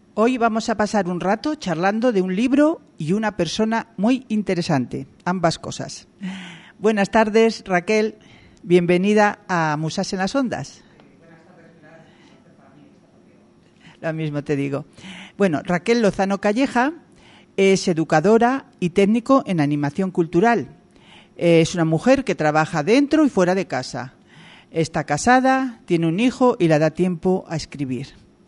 Hoy vamos a pasar un rato charlando de un libro y una persona muy interesante, ambas cosas. Buenas tardes, Raquel. Bienvenida a Musas en las Ondas. Buenas tardes, Pilar. Para mí está contigo. Lo mismo te digo. Bueno, Raquel Lozano Calleja es educadora y técnico en animación cultural. Es una mujer que trabaja dentro y fuera de casa. Está casada, tiene un hijo y le da tiempo a escribir.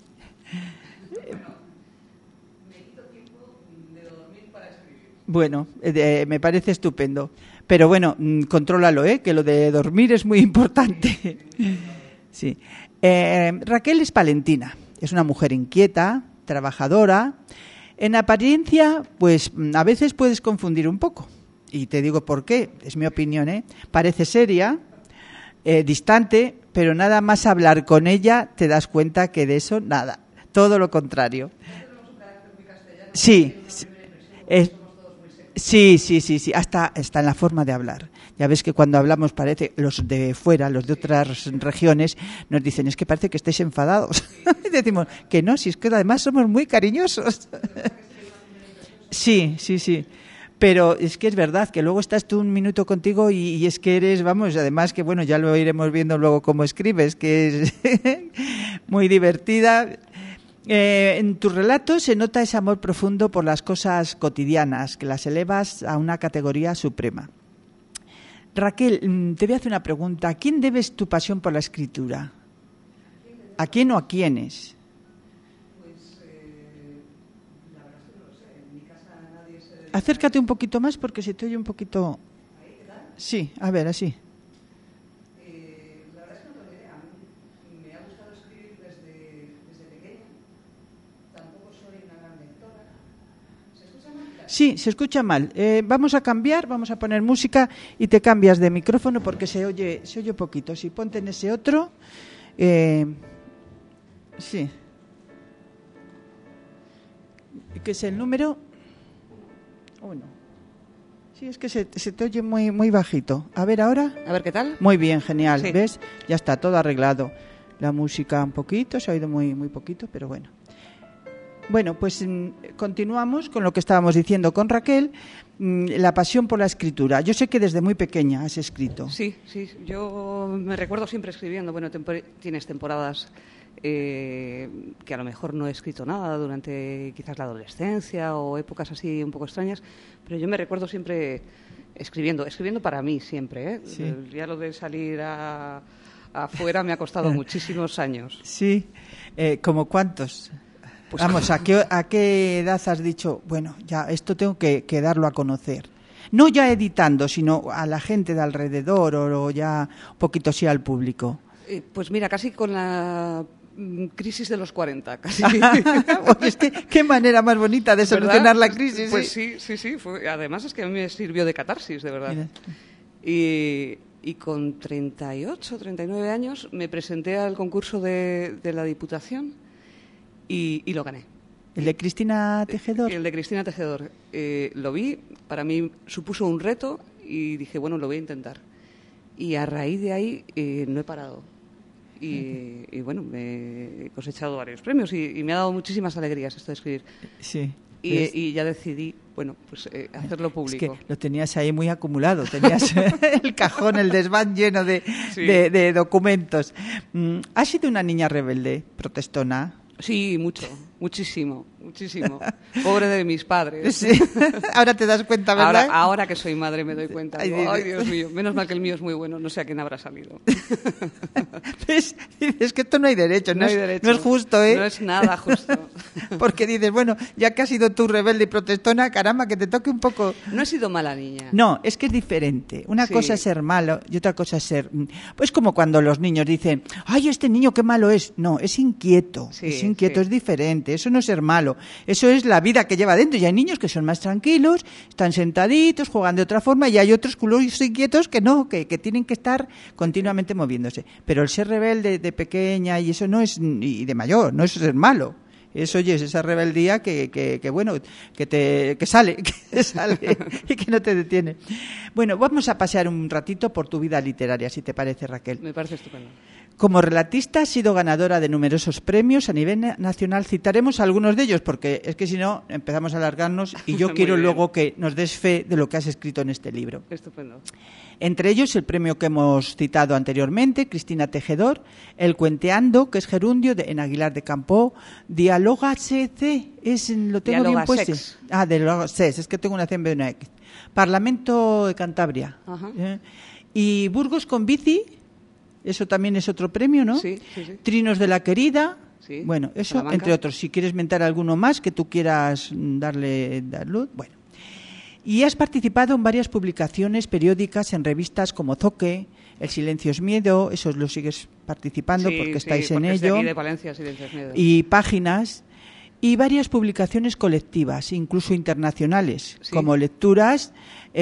Bueno, me parece estupendo. Pero bueno, contrólalo, que lo de dormir es muy importante. Sí. Raquel es palentina. Es una mujer inquieta, trabajadora. En apariencia, pues a veces puedes confundir un poco. Y te digo por qué, es mi opinión, Parece seria, distante, pero nada más hablar con ella te das cuenta que de eso nada. Todo lo contrario. Sí. Sí, hasta en la forma de hablar. Ya ves que cuando hablamos parece, los de fuera, los de otras regiones, nos dicen, es que parece que estáis enfadados. Y decimos que no, si es que además somos muy cariñosos. Sí. Pero es que es verdad que luego estás tú un minuto contigo y es que eres, vamos, además que bueno, ya lo iremos viendo luego cómo escribes, que es muy divertida. En tus relatos se nota ese amor profundo por las cosas cotidianas, que las elevas a una categoría suprema. Raquel, te voy a hacer una pregunta. ¿A quién debes tu pasión por la escritura? ¿A quién o a quiénes? Pues la verdad es que no lo sé. En mi casa nadie se dedica. Acércate un poquito más porque se te oye un poquito... ¿Ahí qué tal? Sí, a ver, así. La verdad es que no tengo idea. Me ha gustado escribir desde pequeña. Tampoco soy una gran lectora. ¿Se escucha mal? Sí, se escucha mal. Vamos a cambiar, vamos a poner música y te cambias de micrófono porque se oye poquito. Si ponte en ese otro... sí. ¿Qué es el número? 1. Sí, es que se te oye muy bajito. A ver ahora. A ver, ¿qué tal? Muy bien, genial. Sí. ¿Ves? Ya está todo arreglado. La música un poquito, se ha oído muy poquito, pero bueno. Bueno, pues continuamos con lo que estábamos diciendo con Raquel, la pasión por la escritura. Yo sé que desde muy pequeña has escrito. Sí, yo me recuerdo siempre escribiendo. Bueno, tienes temporadas que a lo mejor no he escrito nada durante quizás la adolescencia o épocas así un poco extrañas, pero yo me recuerdo siempre escribiendo para mí siempre. Sí. Ya lo de salir afuera me ha costado muchísimos años. Sí, ¿como cuántos? Pues, vamos, ¿a qué edad has dicho, bueno, ya esto tengo que darlo a conocer? No ya editando, sino a la gente de alrededor o ya un poquito sí al público. Pues mira, casi con la crisis de los 40, casi. Es que qué manera más bonita de solucionar la crisis. Pues sí. Además es que a mí me sirvió de catarsis, de verdad. Mira. Y con 38, 39 años me presenté al concurso de la Diputación y lo gané. ¿El de Cristina Tejedor? El de Cristina Tejedor. Lo vi, para mí supuso un reto y dije, bueno, lo voy a intentar. Y a raíz de ahí no he parado. Y bueno, me he cosechado varios premios y me ha dado muchísimas alegrías esto de escribir. Sí. Y ya decidí, bueno, pues hacerlo público. Es que lo tenías ahí muy acumulado, tenías el cajón, el desván lleno de documentos. ¿Has sido una niña rebelde, protestona? Sí, muchísimo. Pobre de mis padres. Sí. Ahora te das cuenta, ¿verdad? Ahora que soy madre me doy cuenta. Ay, Dios mío, menos mal que el mío es muy bueno, no sé a quién habrá salido. Es que esto no hay derecho, no es justo, ¿eh? No es nada justo. Porque dices, bueno, ya que has sido tú rebelde y protestona, caramba, que te toque un poco... No he sido mala niña. No, es que es diferente. Una cosa es ser malo y otra cosa es ser... Pues como cuando los niños dicen, ay, este niño qué malo es. No, es inquieto, es diferente. Eso no es ser malo, eso es la vida que lleva dentro. Y hay niños que son más tranquilos, están sentaditos, juegan de otra forma, y hay otros culos inquietos que no, que tienen que estar continuamente moviéndose. Pero el ser rebelde de pequeña y eso no es, y de mayor, no es ser malo. Eso, oye, es esa rebeldía que bueno, que sale y que no te detiene. Bueno, vamos a pasear un ratito por tu vida literaria, si te parece, Raquel. Me parece estupendo. Como relatista ha sido ganadora de numerosos premios a nivel nacional. Citaremos algunos de ellos porque es que si no empezamos a alargarnos y yo quiero luego que nos des fe de lo que has escrito en este libro. Estupendo. Entre ellos el premio que hemos citado anteriormente, Cristina Tejedor, El Cuenteando, que es gerundio en Aguilar de Campoo, Dialoga CC, lo tengo bien puesto. Dialoga Sex, es que tengo una C en vez de una X. Parlamento de Cantabria. Y Burgos con bici. Eso también es otro premio, ¿no? Sí. Trinos de la Querida. Sí. Bueno, eso Salamanca. entre otros. Si quieres mentar alguno más que tú quieras darle luz, bueno. Y has participado en varias publicaciones periódicas en revistas como Zoque, El Silencio es Miedo, eso lo sigues participando porque estáis en ello. Es de aquí de Palencia, Silencio es Miedo. Y páginas. Y varias publicaciones colectivas, incluso internacionales, como Lecturas,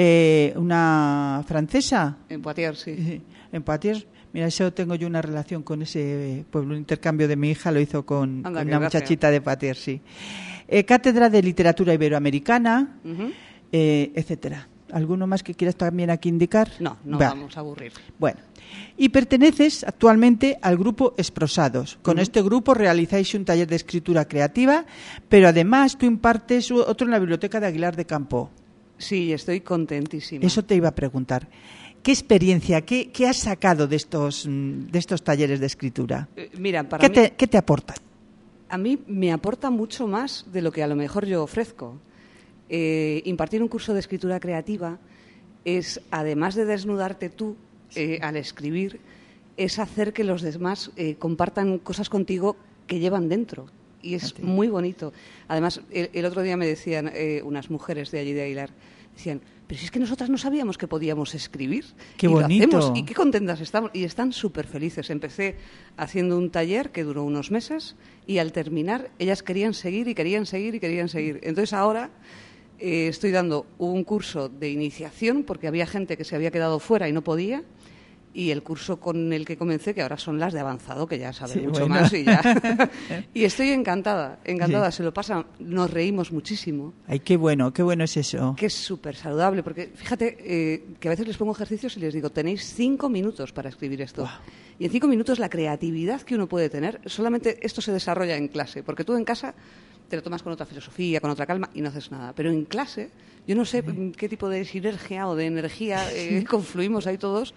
una francesa. En Poitiers, sí. En Poitiers. Mira, eso tengo yo una relación con ese pueblo. Un intercambio de mi hija lo hizo con una muchachita de Poitiers, sí. Cátedra de Literatura Iberoamericana, etcétera. ¿Alguno más que quieras también aquí indicar? No vamos a aburrir. Bueno, y perteneces actualmente al grupo Esprosados. Con este grupo realizáis un taller de escritura creativa, pero además tú impartes otro en la biblioteca de Aguilar de Campoo. Sí, estoy contentísima. Eso te iba a preguntar. ¿Qué experiencia, qué has sacado de estos talleres de escritura? Mira, ¿Qué te aportan? A mí me aporta mucho más de lo que a lo mejor yo ofrezco. Impartir un curso de escritura creativa es, además de desnudarte tú al escribir, es hacer que los demás compartan cosas contigo que llevan dentro. Y es muy bonito. Además, el otro día me decían unas mujeres de allí de Aguilar, decían, pero si es que nosotras no sabíamos que podíamos escribir. ¡Qué bonito! Lo hacemos, y qué contentas estamos. Y están súper felices. Empecé haciendo un taller que duró unos meses y al terminar ellas querían seguir y querían seguir y querían seguir. Entonces ahora estoy dando un curso de iniciación porque había gente que se había quedado fuera y no podía. Y el curso con el que comencé, que ahora son las de avanzado, que ya saben mucho más y ya. Y estoy encantada, se lo pasa, nos reímos muchísimo. Ay, qué bueno es eso. Que es súper saludable, porque fíjate que a veces les pongo ejercicios y les digo, tenéis 5 minutos para escribir esto. Wow. Y en 5 minutos la creatividad que uno puede tener, solamente esto se desarrolla en clase, porque tú en casa te lo tomas con otra filosofía, con otra calma y no haces nada. Pero en clase, yo no sé qué tipo de sinergia o de energía confluimos ahí todos.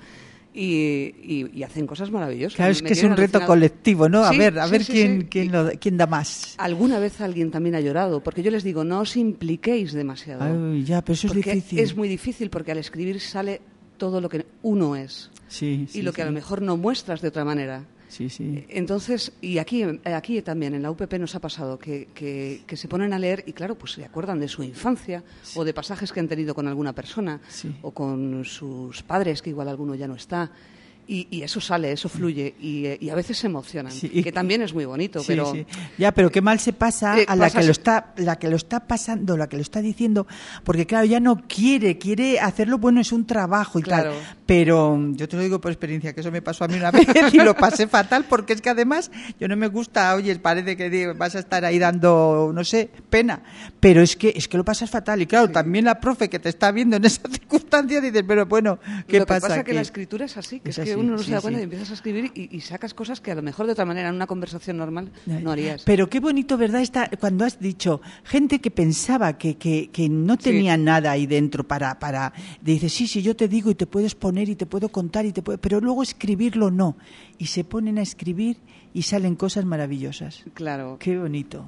Y hacen cosas maravillosas. Claro, es que es un reto colectivo, ¿no? A ver quién da más. Alguna vez alguien también ha llorado, porque yo les digo, no os impliquéis demasiado. Ay, ya, pero eso es difícil. Es muy difícil porque al escribir sale todo lo que uno es. Y lo que a lo mejor no muestras de otra manera. Sí. Entonces, y aquí también en la UPP nos ha pasado que se ponen a leer y claro, pues se acuerdan de su infancia o de pasajes que han tenido con alguna persona o con sus padres, que igual alguno ya no está. Y eso sale, eso fluye y a veces se emocionan, que también es muy bonito, pero ya, pero qué mal se pasa a la que lo está pasando, la que lo está diciendo, porque claro, ya no quiere hacerlo, bueno, es un trabajo y claro. Tal, pero yo te lo digo por experiencia, que eso me pasó a mí una vez y lo pasé fatal, porque es que además yo no me gusta, oye, parece que vas a estar ahí dando, no sé, pena, pero es que lo pasas fatal y claro, también la profe que te está viendo en esa circunstancia dices, pero bueno, ¿qué pasa? Lo que pasa es que la escritura es así, que es que uno no se da cuenta y empiezas a escribir y sacas cosas que a lo mejor de otra manera en una conversación normal no harías. Pero qué bonito, ¿verdad? Cuando has dicho, gente que pensaba que no tenía nada ahí dentro para dices, sí, yo te digo y te puedes poner y te puedo contar pero luego escribirlo no. Y se ponen a escribir y salen cosas maravillosas. Claro. Qué bonito.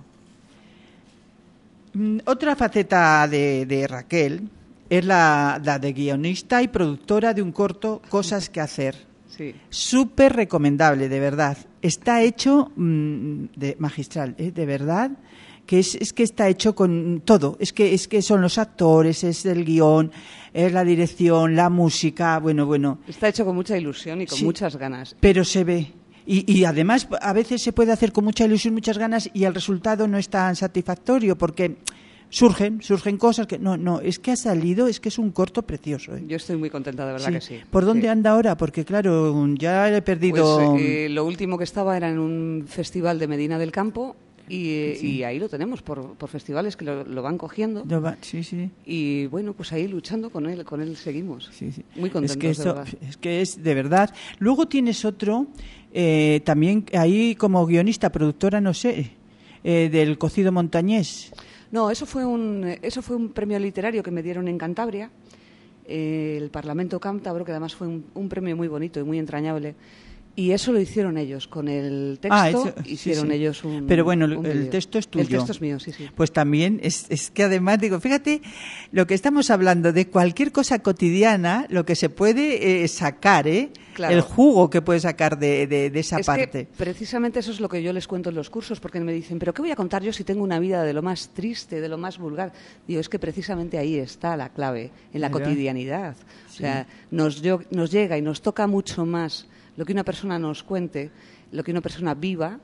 Otra faceta de Raquel es la de guionista y productora de un corto, Cosas que hacer. Sí. Súper recomendable, de verdad. Está hecho magistral, de verdad, que es que está hecho con todo. Es que son los actores, es el guión, es la dirección, la música, bueno. Está hecho con mucha ilusión y con muchas ganas. Pero se ve. Y además, a veces se puede hacer con mucha ilusión, muchas ganas, y el resultado no es tan satisfactorio, porque surgen cosas que no, es que ha salido, es que es un corto precioso. Yo estoy muy contenta, de verdad que sí. ¿Por dónde anda ahora? Porque claro, ya he perdido. Pues lo último que estaba era en un festival de Medina del Campo Y ahí lo tenemos, por festivales que lo van cogiendo. Sí. Y bueno, pues ahí luchando con él seguimos. Sí. Muy contentos, de verdad. Es que es de verdad. Luego tienes otro, también ahí como guionista, productora, no sé, del Cocido Montañés. No, eso fue un premio literario que me dieron en Cantabria, el Parlamento Cántabro, que además fue un premio muy bonito y muy entrañable. Y eso lo hicieron ellos, con el texto hicieron ellos un... Pero bueno, el texto es tuyo. El texto es mío, sí. Pues también es que además, digo, fíjate, lo que estamos hablando de cualquier cosa cotidiana, lo que se puede sacar, Claro. El jugo que puedes sacar de esa parte. Que precisamente eso es lo que yo les cuento en los cursos, porque me dicen, ¿pero qué voy a contar yo si tengo una vida de lo más triste, de lo más vulgar? Digo, es que precisamente ahí está la clave, en la cotidianidad. Sí. O sea, nos llega y nos toca mucho más lo que una persona nos cuente, lo que una persona viva,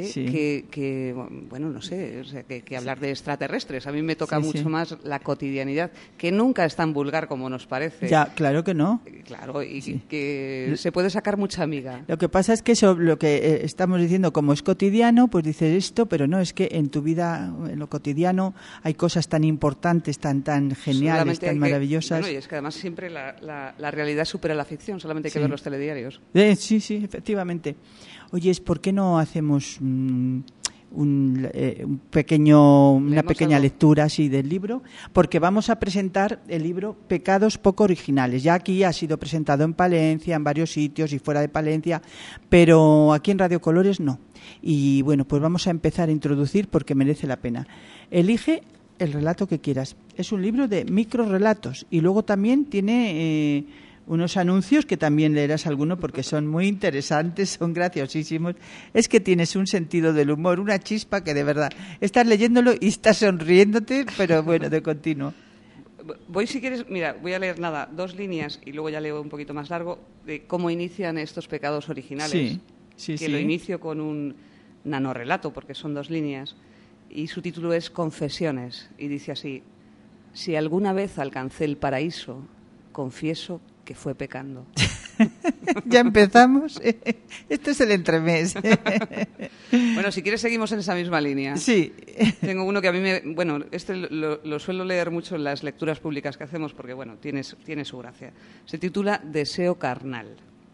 que bueno, no sé, o sea, que hablar de extraterrestres. A mí me toca mucho más la cotidianidad, que nunca es tan vulgar como nos parece. Ya, claro que no. Claro, y que se puede sacar mucha amiga. Lo que pasa es que eso, lo que estamos diciendo, como es cotidiano, pues dices esto, pero no, es que en tu vida, en lo cotidiano, hay cosas tan importantes, tan geniales, tan maravillosas. Bueno, y es que además siempre la realidad supera la ficción, solamente hay que ver los telediarios. Sí, efectivamente. Oye, ¿por qué no hacemos una pequeña lectura así del libro? Porque vamos a presentar el libro Pecados poco originales. Ya aquí ha sido presentado en Palencia, en varios sitios y fuera de Palencia, pero aquí en Radio Colores no. Y bueno, pues vamos a empezar a introducir porque merece la pena. Elige el relato que quieras. Es un libro de microrelatos y luego también tiene... unos anuncios que también leerás alguno porque son muy interesantes, son graciosísimos. Es que tienes un sentido del humor, una chispa que de verdad estás leyéndolo y estás sonriéndote, pero bueno, de continuo. Voy, si quieres, mira, voy a leer 2 líneas y luego ya leo un poquito más largo de cómo inician estos pecados originales. Sí. Lo inicio con un nanorrelato porque son 2 líneas y su título es Confesiones y dice así: si alguna vez alcancé el paraíso, confieso que fue pecando. Ya empezamos. Esto es el entremés. Bueno, si quieres seguimos en esa misma línea. Sí. Tengo uno que a mí lo suelo leer mucho en las lecturas públicas que hacemos porque, bueno, tiene su gracia. Se titula Deseo carnal.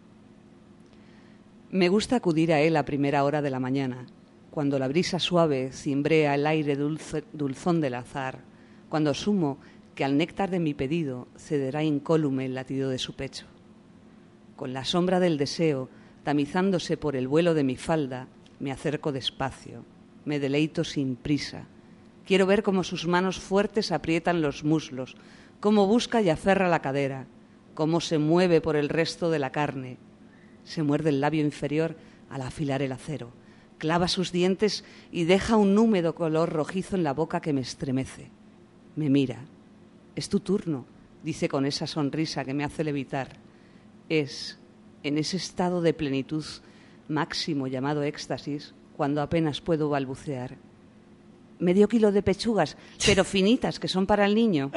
Me gusta acudir a él a primera hora de la mañana, cuando la brisa suave cimbrea el aire dulzón del azar, cuando asumo que al néctar de mi pedido cederá incólume el latido de su pecho. Con la sombra del deseo, tamizándose por el vuelo de mi falda, me acerco despacio, me deleito sin prisa. Quiero ver cómo sus manos fuertes aprietan los muslos, cómo busca y aferra la cadera, cómo se mueve por el resto de la carne. Se muerde el labio inferior al afilar el acero, clava sus dientes y deja un húmedo color rojizo en la boca que me estremece. Me mira. Es tu turno, dice con esa sonrisa que me hace levitar. Es, en ese estado de plenitud máximo llamado éxtasis, cuando apenas puedo balbucear. Medio kilo de pechugas, pero finitas, que son para el niño.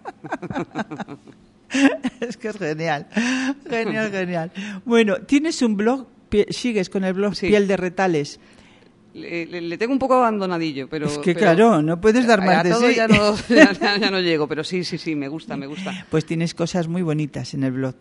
Es que es genial. Genial. Bueno, tienes un blog, sigues con el blog Piel de Retales. Le tengo un poco abandonadillo, pero... Es que claro, no puedes dar más de sí. Ya no llego, pero sí, me gusta. Pues tienes cosas muy bonitas en el blog.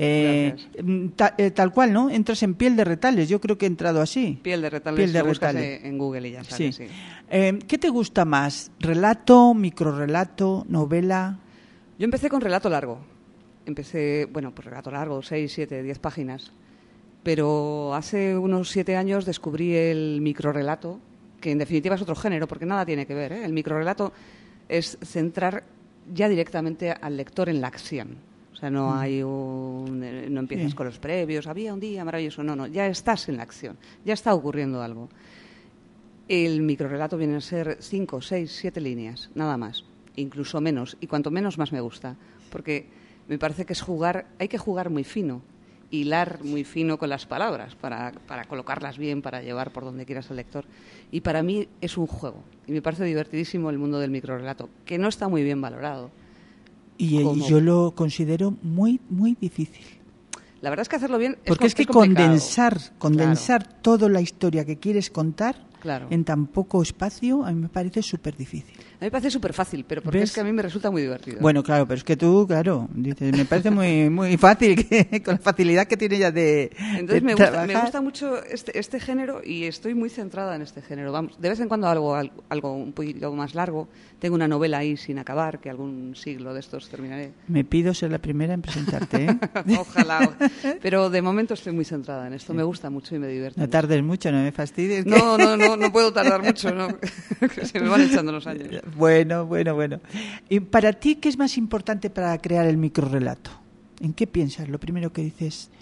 Tal cual, ¿no? Entras en Piel de Retales, yo creo que he entrado así. Piel de Retales, lo buscas en Google y ya sale, sí. ¿Qué te gusta más? ¿Relato, microrrelato, novela? Yo empecé con relato largo. Relato largo, 6, 7, 10 páginas. Pero hace unos 7 años descubrí el microrrelato, que en definitiva es otro género, porque nada tiene que ver, ¿eh? El microrrelato es centrar ya directamente al lector en la acción. O sea, no empiezas con los previos, había un día maravilloso, no, ya estás en la acción, ya está ocurriendo algo. El microrrelato viene a ser 5, 6, 7 líneas, nada más, incluso menos, y cuanto menos más me gusta, porque me parece que hay que jugar muy fino. Hilar muy fino con las palabras para colocarlas bien, para llevar por donde quieras al lector. Y para mí es un juego. Y me parece divertidísimo el mundo del microrrelato, que no está muy bien valorado. Y yo lo considero muy, muy difícil. La verdad es que hacerlo bien porque es que condensar toda la historia que quieres contar en tan poco espacio, a mí me parece súper difícil. A mí me parece súper fácil, pero porque es que a mí me resulta muy divertido. Bueno, claro, pero es que tú, claro, dices, me parece muy fácil, con la facilidad que tiene ella de Entonces me gusta mucho este género y estoy muy centrada en este género. Vamos, de vez en cuando algo un poquito más largo. Tengo una novela ahí sin acabar, que algún siglo de estos terminaré. Me pido ser la primera en presentarte, ¿eh? Ojalá. Pero de momento estoy muy centrada en esto. Me gusta mucho y me divierte. No tardes mucho, no me fastidies. No puedo tardar mucho, ¿no? Se me van echando los años. Bueno. ¿Y para ti qué es más importante para crear el microrrelato? ¿En qué piensas? Lo primero que dices.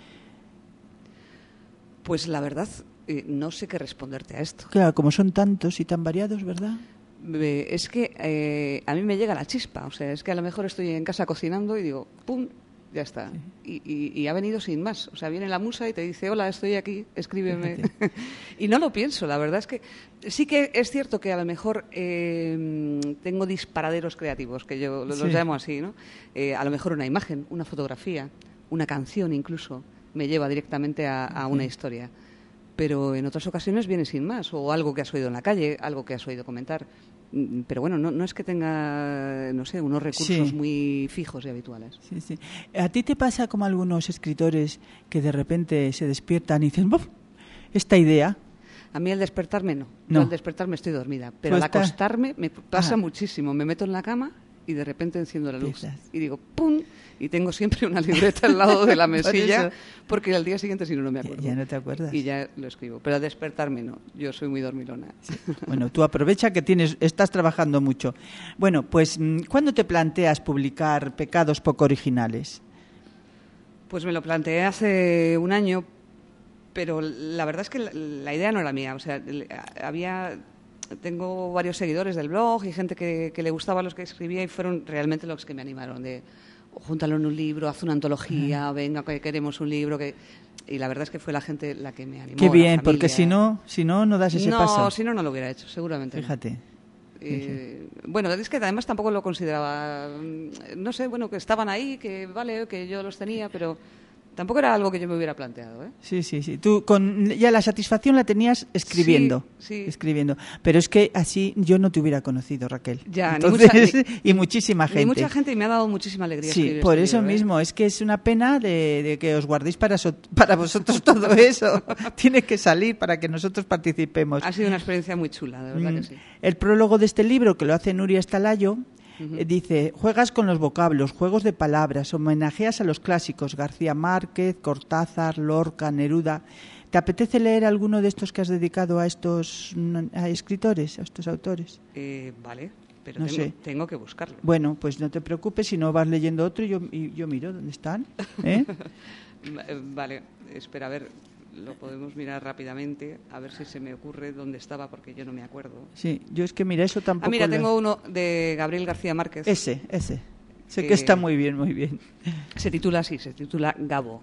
Pues la verdad, no sé qué responderte a esto. Claro, como son tantos y tan variados, ¿verdad? Es que a mí me llega la chispa. O sea, es que a lo mejor estoy en casa cocinando y digo, ¡pum!, ya está. Y ha venido sin más. O sea, viene la musa y te dice, hola, estoy aquí, escríbeme. Y no lo pienso, la verdad es que sí que es cierto que a lo mejor tengo disparaderos creativos, que yo los llamo así, ¿no? A lo mejor una imagen, una fotografía, una canción incluso, me lleva directamente a una historia. Pero en otras ocasiones viene sin más, o algo que has oído en la calle, algo que has oído comentar. Pero bueno, no es que tenga, no sé, unos recursos muy fijos y habituales. Sí. ¿A ti te pasa como algunos escritores que de repente se despiertan y dicen, ¡buf!, esta idea? A mí al despertarme no. Yo al despertarme estoy dormida, pero al acostarme me pasa muchísimo. Me meto en la cama y de repente enciendo la luz y digo ¡pum! Y tengo siempre una libreta al lado de la mesilla porque al día siguiente si no me acuerdo. Ya no te acuerdas. Y ya lo escribo. Pero al despertarme no. Yo soy muy dormilona. Sí. Bueno, tú aprovecha que estás trabajando mucho. Bueno, pues ¿cuándo te planteas publicar Pecados poco originales? Pues me lo planteé hace un año, pero la verdad es que la idea no era mía. O sea, tengo varios seguidores del blog y gente que le gustaba los que escribía y fueron realmente los que me animaron de júntalo en un libro, haz una antología, venga, que queremos un libro. Y la verdad es que fue la gente la que me animó. Qué bien, porque si no das ese paso. No, si no lo hubiera hecho, seguramente. Fíjate. Bueno, es que además tampoco lo consideraba, no sé, bueno, que estaban ahí, que vale, que yo los tenía, pero tampoco era algo que yo me hubiera planteado, ¿eh? Sí. Tú ya la satisfacción la tenías escribiendo. Sí. Escribiendo. Pero es que así yo no te hubiera conocido, Raquel. Ya, y muchísima gente. Y mucha gente, y me ha dado muchísima alegría Sí, escribir por este eso libro, mismo. Es que es una pena de que os guardéis para vosotros todo eso. Tiene que salir para que nosotros participemos. Ha sido una experiencia muy chula, de verdad que sí. El prólogo de este libro, que lo hace Nuria Estalayo, dice, juegas con los vocablos, juegos de palabras, homenajeas a los clásicos, García Márquez, Cortázar, Lorca, Neruda. ¿Te apetece leer alguno de estos que has dedicado a estos escritores, a estos autores? Vale, pero tengo que buscarlo. Bueno, pues no te preocupes, si no vas leyendo otro y yo miro dónde están. Vale, espera, a ver, lo podemos mirar rápidamente, a ver si se me ocurre dónde estaba, porque yo no me acuerdo. Sí, yo es que mira, eso tampoco... mira, tengo uno de Gabriel García Márquez. Ese. Sé que está muy bien. Se titula Gabo.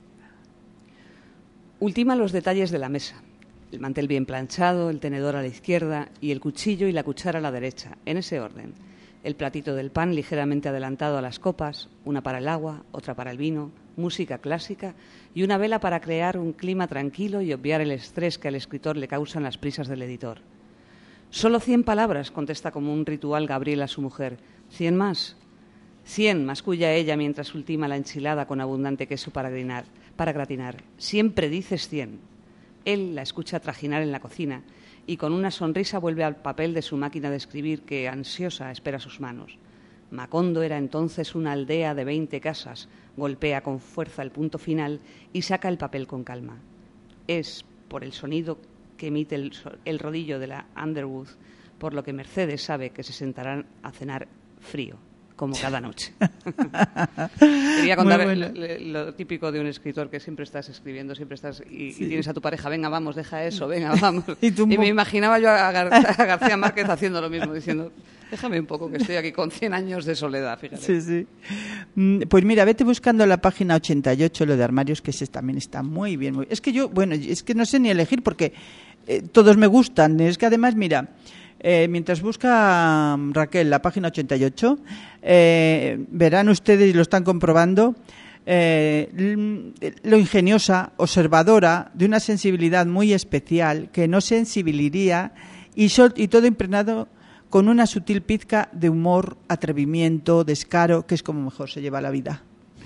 Ultima los detalles de la mesa. El mantel bien planchado, el tenedor a la izquierda y el cuchillo y la cuchara a la derecha, en ese orden. El platito del pan ligeramente adelantado a las copas, una para el agua, otra para el vino, música clásica y una vela para crear un clima tranquilo y obviar el estrés que al escritor le causan las prisas del editor. «Solo 100 palabras», contesta como un ritual Gabriel a su mujer. «¿100 más?» «100», masculla ella mientras ultima la enchilada con abundante queso para gratinar. «Siempre dices 100». Él la escucha trajinar en la cocina y con una sonrisa vuelve al papel de su máquina de escribir que, ansiosa, espera sus manos. Macondo era entonces una aldea de 20 casas, golpea con fuerza el punto final y saca el papel con calma. Es por el sonido que emite el rodillo de la Underwood, por lo que Mercedes sabe que se sentarán a cenar frío, como cada noche. Quería contar lo típico de un escritor, que siempre estás escribiendo, y tienes a tu pareja, venga, vamos, deja eso, venga, vamos. Y me imaginaba yo a García Márquez haciendo lo mismo, diciendo, déjame un poco, que estoy aquí con 100 años de soledad, fíjate. Sí. Pues mira, vete buscando la página 88, lo de armarios, que también está muy bien. Es que es que no sé ni elegir porque todos me gustan. Es que además, mira... mientras busca Raquel la página 88, verán ustedes, y lo están comprobando, lo ingeniosa, observadora, de una sensibilidad muy especial que no sensibilizaría y todo impregnado con una sutil pizca de humor, atrevimiento, descaro, que es como mejor se lleva la vida.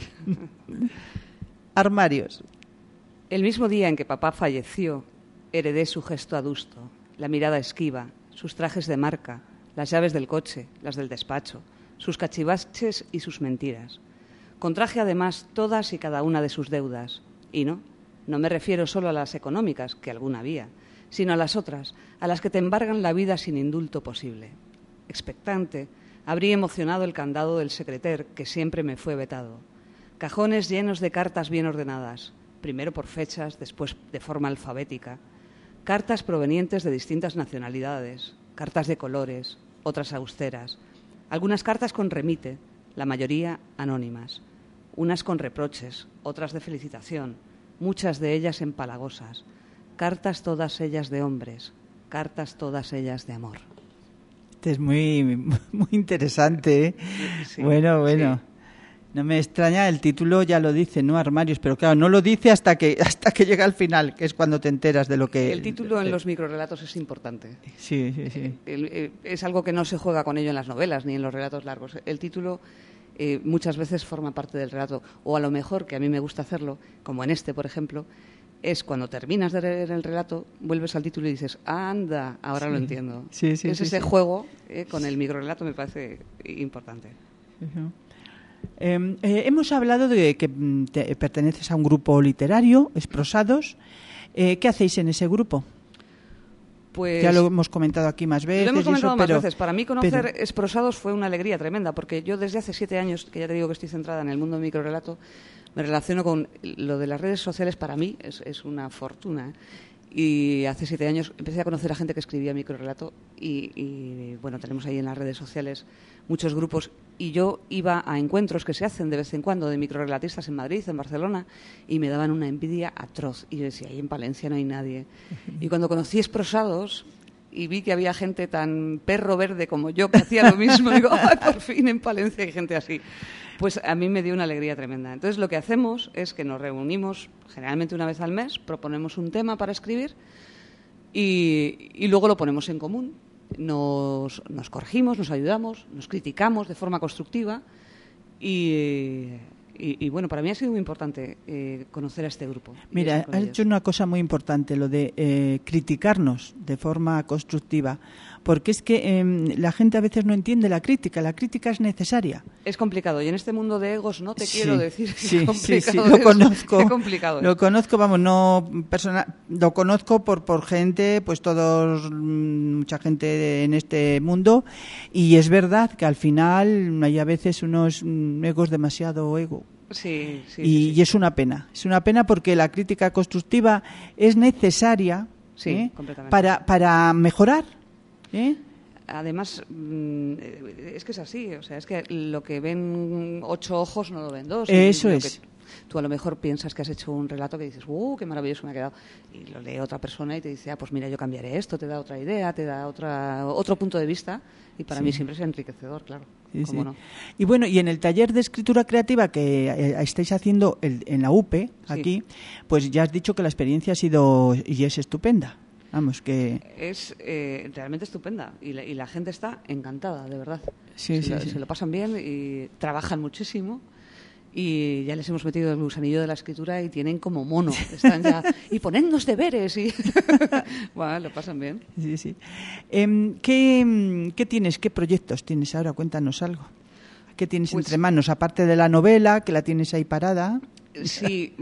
Armarios. El mismo día en que papá falleció, heredé su gesto adusto, la mirada esquiva, sus trajes de marca, las llaves del coche, las del despacho, sus cachivaches y sus mentiras. Contraje además todas y cada una de sus deudas. Y no me refiero solo a las económicas, que alguna había, sino a las otras, a las que te embargan la vida sin indulto posible. Expectante, abrí emocionado el candado del secreter, que siempre me fue vetado. Cajones llenos de cartas bien ordenadas, primero por fechas, después de forma alfabética. Cartas provenientes de distintas nacionalidades, cartas de colores, otras austeras. Algunas cartas con remite, la mayoría anónimas. Unas con reproches, otras de felicitación, muchas de ellas empalagosas. Cartas todas ellas de hombres, cartas todas ellas de amor. Este es muy interesante, ¿eh? Sí, bueno. Sí. No me extraña, el título ya lo dice, ¿no? Armarios, pero claro, no lo dice hasta que llega al final, que es cuando te enteras de lo que... El título en los microrelatos es importante. Sí. Es algo que no se juega con ello en las novelas ni en los relatos largos. El título muchas veces forma parte del relato, o a lo mejor, que a mí me gusta hacerlo, como en este, por ejemplo, es cuando terminas de leer el relato, vuelves al título y dices, anda, ahora lo entiendo. Ese juego con el microrelato me parece importante. Uh-huh. Hemos hablado de que perteneces a un grupo literario, Esprosados. ¿Qué hacéis en ese grupo? Pues ya lo hemos comentado aquí más veces. Lo hemos comentado más veces. Para mí conocer Esprosados fue una alegría tremenda, porque yo desde hace 7 años, que ya te digo que estoy centrada en el mundo del microrelato, me relaciono con lo de las redes sociales. Para mí es una fortuna. Y hace 7 años empecé a conocer a gente que escribía microrelato y bueno, tenemos ahí en las redes sociales muchos grupos, y yo iba a encuentros que se hacen de vez en cuando de microrelatistas en Madrid, en Barcelona, y me daban una envidia atroz. Y yo decía, ahí en Palencia no hay nadie. Y cuando conocí Esprosados y vi que había gente tan perro verde como yo que hacía lo mismo, digo, ¡ay, por fin en Palencia hay gente así! Pues a mí me dio una alegría tremenda. Entonces lo que hacemos es que nos reunimos generalmente una vez al mes, proponemos un tema para escribir y luego lo ponemos en común. Nos corregimos, nos ayudamos, nos criticamos de forma constructiva y bueno, para mí ha sido muy importante conocer a este grupo. Mira, has hecho una cosa muy importante, lo de criticarnos de forma constructiva, porque es que la gente a veces no entiende la crítica es necesaria. Es complicado, y en este mundo de egos no te quiero decir que es Sí, complicado. lo conozco. Qué complicado es. Lo conozco, vamos, lo conozco por gente, pues mucha gente en este mundo, y es verdad que al final hay a veces unos egos demasiado ego. Sí. Y es una pena porque la crítica constructiva es necesaria para mejorar. Además, es que es así, o sea, es que lo que ven 8 ojos no lo ven 2. Eso es. Tú a lo mejor piensas que has hecho un relato que dices, qué maravilloso me ha quedado, y lo lee otra persona y te dice, pues mira, yo cambiaré esto, te da otra idea, te da otro punto de vista, y para mí siempre es enriquecedor, claro. ¿Cómo no? Y bueno, y en el taller de escritura creativa que estáis haciendo en la UPE, aquí, pues ya has dicho que la experiencia ha sido y es estupenda. Vamos, que... Es realmente estupenda y la gente está encantada, de verdad. Se lo pasan bien y trabajan muchísimo. Y ya les hemos metido el gusanillo de la escritura y tienen como mono. Están ya... y ponednos deberes. Y bueno, lo pasan bien. Sí. ¿Qué tienes? ¿Qué proyectos tienes ahora? Cuéntanos algo. ¿Qué tienes entre manos? Aparte de la novela, que la tienes ahí parada. Sí.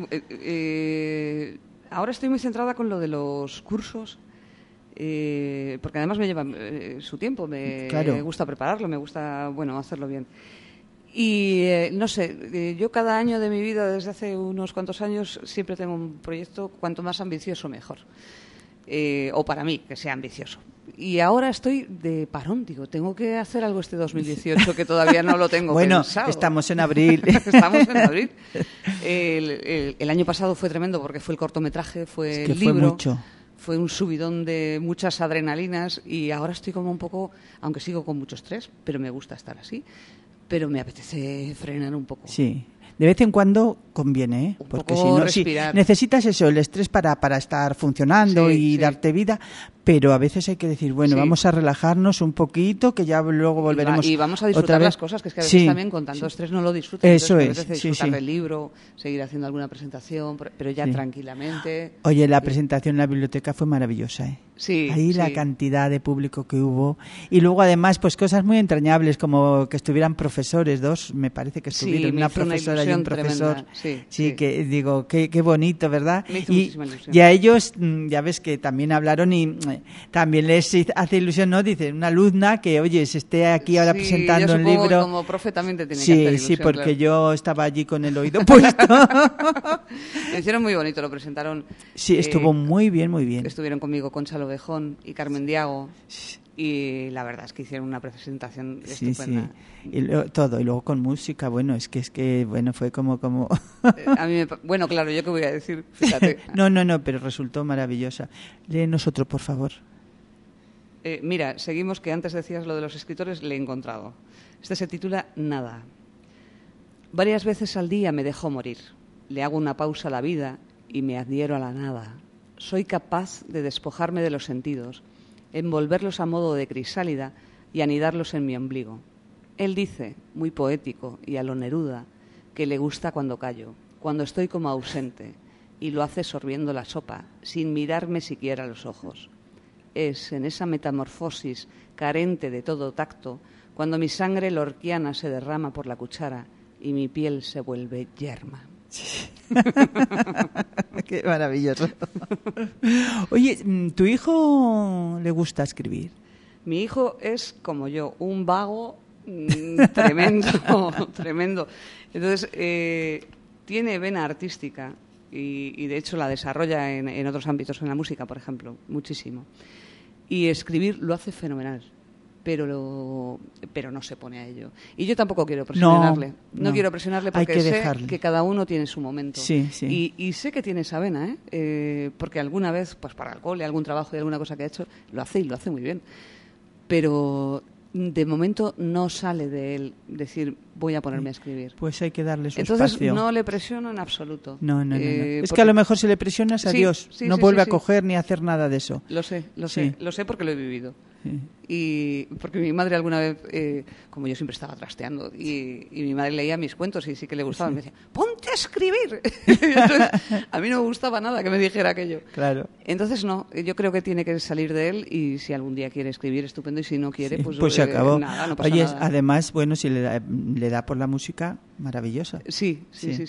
Ahora estoy muy centrada con lo de los cursos. Porque además me lleva su tiempo. Me gusta prepararlo, me gusta hacerlo bien. Y no sé, yo cada año de mi vida desde hace unos cuantos años siempre tengo un proyecto cuanto más ambicioso mejor, o para mí que sea ambicioso. Y ahora estoy de parón, digo, tengo que hacer algo este 2018 que todavía no lo tengo pensado. Bueno, estamos en abril. Estamos en abril. El año pasado fue tremendo porque fue el cortometraje, fue el libro. Fue mucho. Fue un subidón de muchas adrenalinas y ahora estoy como un poco, aunque sigo con mucho estrés, pero me gusta estar así. Pero me apetece frenar un poco. Sí. de vez en cuando conviene, ¿eh? Porque si no, necesitas eso, el estrés para estar funcionando y darte vida, pero a veces hay que decir, bueno, vamos a relajarnos un poquito, que ya luego volveremos. Y vamos a disfrutar las cosas, que es que a veces también con tanto estrés no lo disfrutas. Eso es. A veces disfrutar del libro, seguir haciendo alguna presentación, pero ya tranquilamente. Oye, la presentación en la biblioteca fue maravillosa, ¿eh? Ahí la cantidad de público que hubo. Y luego además, pues cosas muy entrañables, como que estuvieran profesores, dos, me parece que estuvieron, una profesora y un profesor. Sí, que digo, qué bonito, ¿verdad? Me hizo muchísima ilusión. Y a ellos, ya ves que también hablaron y también les hace ilusión, ¿no? Dice, una alumna que, oye, se esté aquí ahora presentando un libro. Que como profe también te tiene que hacer ilusión. Sí, porque yo estaba allí con el oído puesto. Lo hicieron muy bonito, lo presentaron. Sí, estuvo muy bien, muy bien. Estuvieron conmigo Concha Lobejón y Carmen Diago. Y la verdad es que hicieron una presentación estupenda. Sí. Y luego con música, bueno, es que bueno, fue como a mí bueno, claro, yo qué voy a decir, fíjate. No, pero resultó maravillosa. Léenos otro, por favor. Mira, seguimos, que antes decías lo de los escritores, le he encontrado. Este se titula Nada. Varias veces al día me dejo morir. Le hago una pausa a la vida y me adhiero a la nada. Soy capaz de despojarme de los sentidos, envolverlos a modo de crisálida y anidarlos en mi ombligo. Él dice, muy poético y a lo Neruda, que le gusta cuando callo, cuando estoy como ausente, y lo hace sorbiendo la sopa, sin mirarme siquiera a los ojos. Es en esa metamorfosis carente de todo tacto, cuando mi sangre lorquiana se derrama por la cuchara y mi piel se vuelve yerma. Qué maravilloso. Oye, ¿tu hijo le gusta escribir? Mi hijo es, como yo, un vago tremendo. Entonces, tiene vena artística y de hecho la desarrolla en otros ámbitos, en la música, por ejemplo, muchísimo. Y escribir lo hace fenomenal. Pero no se pone a ello. Y yo tampoco quiero presionarle. No quiero presionarle porque sé que cada uno tiene su momento. Sí. Y sé que tiene esa vena, porque alguna vez, pues para el cole, algún trabajo y alguna cosa que ha hecho, lo hace y lo hace muy bien. Pero de momento no sale de él decir, voy a ponerme a escribir. Pues hay que darle su Entonces, espacio. no le presiono en absoluto. No. Es que a lo mejor si le presionas, adiós. No vuelve a coger ni a hacer nada de eso. Lo sé porque lo he vivido. Y porque mi madre alguna vez, como yo siempre estaba trasteando, y mi madre leía mis cuentos y sí que le gustaban, me decía, ponte a escribir. Entonces, a mí no me gustaba nada que me dijera aquello. Claro. Entonces no, yo creo que tiene que salir de él, y si algún día quiere escribir, estupendo, y si no quiere, pues se acabó. Nada, no pasa Oye, nada. Además, bueno, si le da por la música, maravillosa. Sí.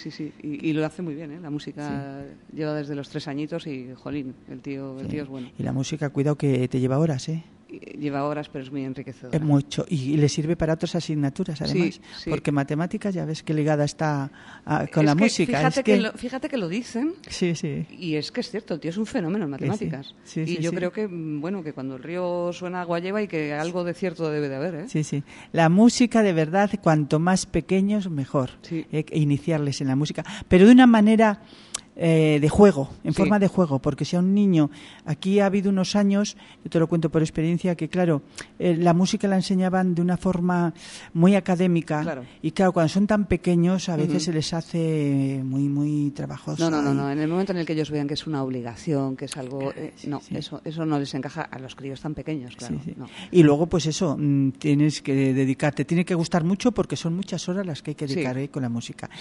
Y lo hace muy bien, La música lleva desde los 3 añitos y, jolín, el tío es bueno. Y la música, cuidado que te lleva horas, Lleva horas, pero es muy enriquecedora. Es mucho. Y le sirve para otras asignaturas, además. Sí. Porque matemáticas, ya ves que ligada está con la música. Fíjate que lo dicen. Sí. Y es que es cierto, el tío es un fenómeno en matemáticas. Y yo creo que, bueno, que cuando el río suena, agua lleva, y que algo de cierto debe de haber, Sí. La música, de verdad, cuanto más pequeños, mejor. Iniciarles en la música. Pero de una manera de juego, en forma de juego, porque si a un niño, aquí ha habido unos años, yo te lo cuento por experiencia, que claro, la música la enseñaban de una forma muy académica, y claro, cuando son tan pequeños a veces se les hace muy trabajoso. No, en el momento en el que ellos vean que es una obligación, que es algo, eso no les encaja a los críos tan pequeños, claro. No. Y luego pues eso, tienes que dedicarte, tiene que gustar mucho, porque son muchas horas las que hay que dedicar con la música.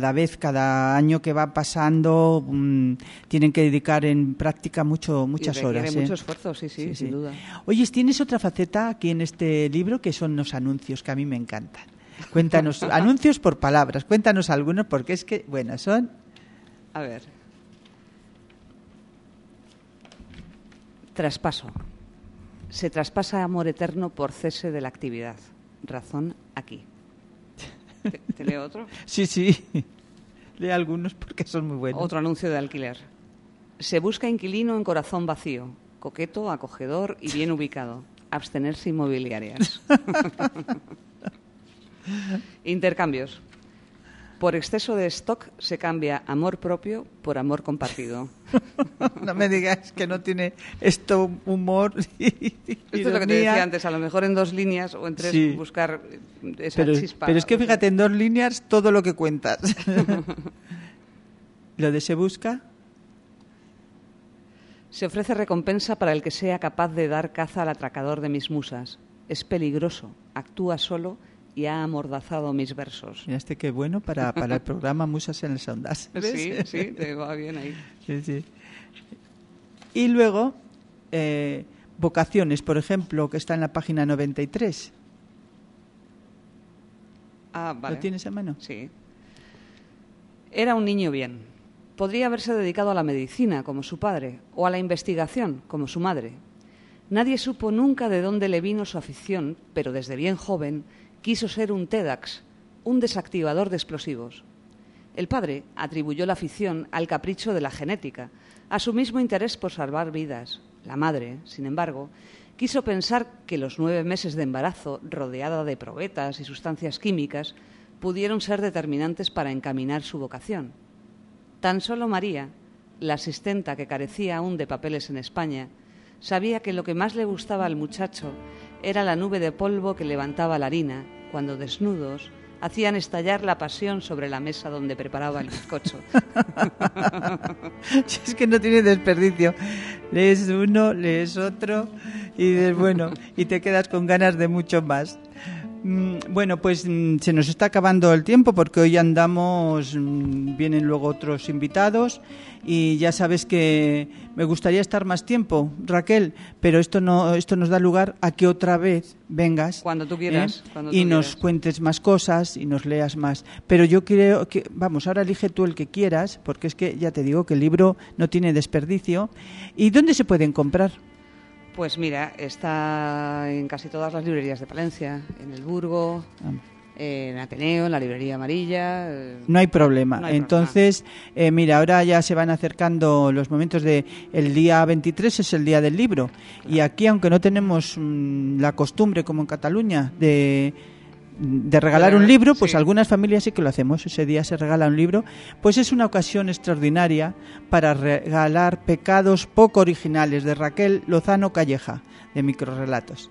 Cada año que va pasando tienen que dedicar en práctica muchas horas. Mucho esfuerzo, sí, sin duda. Oye, tienes otra faceta aquí en este libro, que son los anuncios, que a mí me encantan. Cuéntanos, anuncios por palabras, cuéntanos algunos, porque es que, bueno, son... A ver. Traspaso. Se traspasa amor eterno por cese de la actividad. Razón aquí. ¿Te leo otro? Sí. Lee algunos porque son muy buenos. Otro anuncio de alquiler. Se busca inquilino en corazón vacío, coqueto, acogedor y bien ubicado. Abstenerse inmobiliarias. Intercambios. Por exceso de stock se cambia amor propio por amor compartido. No me digas que no tiene esto humor y Esto es lo que te decía antes, a lo mejor en 2 líneas o en 3 buscar esa chispa. Pero es que fíjate, en 2 líneas todo lo que cuentas. ¿Lo de se busca? Se ofrece recompensa para el que sea capaz de dar caza al atracador de mis musas. Es peligroso, actúa solo y ha amordazado mis versos. Mira, qué bueno para el programa Musas en las Ondas. Sí, te va bien ahí. Sí. Y luego, vocaciones, por ejemplo, que está en la página 93. Vale. ¿Lo tienes a mano? Sí. Era un niño bien. Podría haberse dedicado a la medicina, como su padre, o a la investigación, como su madre. Nadie supo nunca de dónde le vino su afición, pero desde bien joven quiso ser un TEDx, un desactivador de explosivos. El padre atribuyó la afición al capricho de la genética, a su mismo interés por salvar vidas. La madre, sin embargo, quiso pensar que los 9 meses de embarazo, rodeada de probetas y sustancias químicas, pudieron ser determinantes para encaminar su vocación. Tan solo María, la asistenta que carecía aún de papeles en España, sabía que lo que más le gustaba al muchacho era la nube de polvo que levantaba la harina cuando, desnudos, hacían estallar la pasión sobre la mesa donde preparaba el bizcocho. Es que no tiene desperdicio. Lees uno, lees otro y dices, bueno, y te quedas con ganas de mucho más. Bueno, pues se nos está acabando el tiempo porque hoy andamos, vienen luego otros invitados y ya sabes que me gustaría estar más tiempo, Raquel, pero esto nos da lugar a que otra vez vengas cuando tú quieras, nos cuentes más cosas y nos leas más. Pero yo creo que, vamos, ahora elige tú el que quieras, porque es que ya te digo que el libro no tiene desperdicio. ¿Y dónde se pueden comprar? Pues mira, está en casi todas las librerías de Palencia, en El Burgo, en Ateneo, en la librería amarilla. No hay problema. Entonces, mira, ahora ya se van acercando los momentos de... El día 23 es el día del libro. Claro. Y aquí, aunque no tenemos la costumbre, como en Cataluña, de regalar un libro, pues algunas familias sí que lo hacemos. Ese día se regala un libro. Pues es una ocasión extraordinaria para regalar Pecados poco originales, de Raquel Lozano Calleja, de Microrrelatos.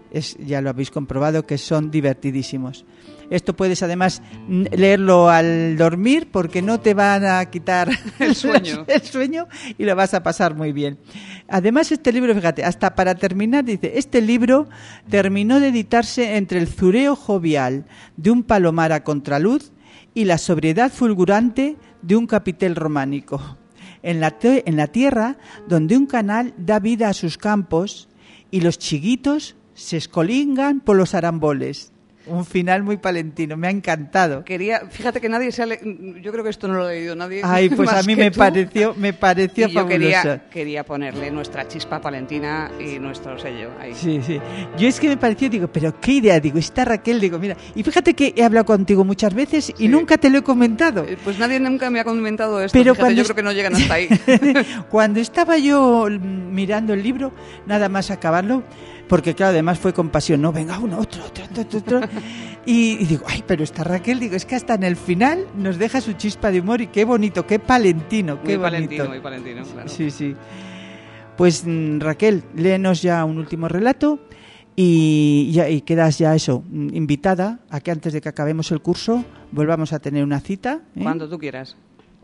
Ya lo habéis comprobado que son divertidísimos. Esto puedes además leerlo al dormir porque no te van a quitar el sueño y lo vas a pasar muy bien. Además, este libro, fíjate, hasta para terminar, dice, este libro terminó de editarse entre el zureo jovial de un palomar a contraluz y la sobriedad fulgurante de un capitel románico. En la tierra donde un canal da vida a sus campos y los chiguitos se escolingan por los aramboles. Un final muy palentino, me ha encantado. Fíjate que nadie yo creo que esto no lo ha leído nadie. Ay, pues a mí me pareció y fabuloso. Yo quería ponerle nuestra chispa palentina y nuestro sello ahí. Sí. Yo es que me pareció, digo, pero qué idea, digo, está Raquel, digo, mira, y fíjate que he hablado contigo muchas veces y nunca te lo he comentado. Pues nadie nunca me ha comentado esto, pero fíjate, yo creo que no llegan hasta ahí. Cuando estaba yo mirando el libro, nada más acabarlo, porque claro, además fue con pasión, no, venga uno, otro. Y digo, ay, pero está Raquel, digo, es que hasta en el final nos deja su chispa de humor y qué bonito, qué palentino, qué bonito. Muy palentino, claro. Sí. Pues Raquel, léenos ya un último relato y quedas ya invitada a que antes de que acabemos el curso volvamos a tener una cita. Cuando tú quieras.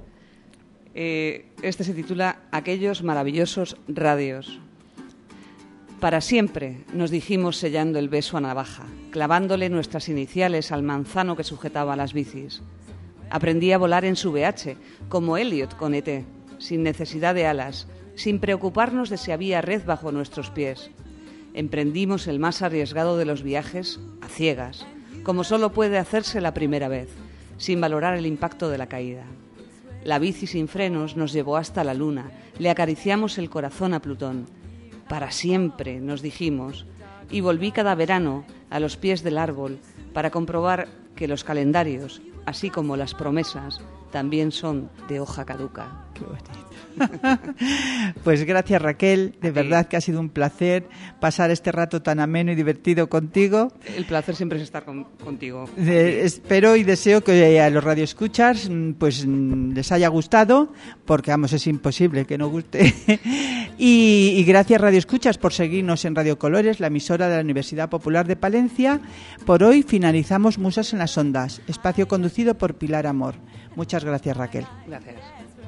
Este se titula Aquellos maravillosos radios. Para siempre, nos dijimos sellando el beso a navaja, clavándole nuestras iniciales al manzano que sujetaba las bicis. Aprendí a volar en su VH, como Elliot con ET, sin necesidad de alas, sin preocuparnos de si había red bajo nuestros pies. Emprendimos el más arriesgado de los viajes, a ciegas, como solo puede hacerse la primera vez, sin valorar el impacto de la caída. La bici sin frenos nos llevó hasta la luna, le acariciamos el corazón a Plutón. Para siempre, nos dijimos, y volví cada verano a los pies del árbol para comprobar que los calendarios así como las promesas también son de hoja caduca. Qué bonito. Pues gracias, Raquel, de verdad que ha sido un placer pasar este rato tan ameno y divertido contigo. El placer siempre es estar contigo. Espero y deseo que a los radioescuchas pues les haya gustado, porque vamos, es imposible que no guste. Y gracias, radioescuchas, por seguirnos en Radio Colores, la emisora de la Universidad Popular de Palencia. Por hoy finalizamos Musas en las Ondas, espacio conducido por Pilar Amor. Muchas gracias, Raquel. Gracias.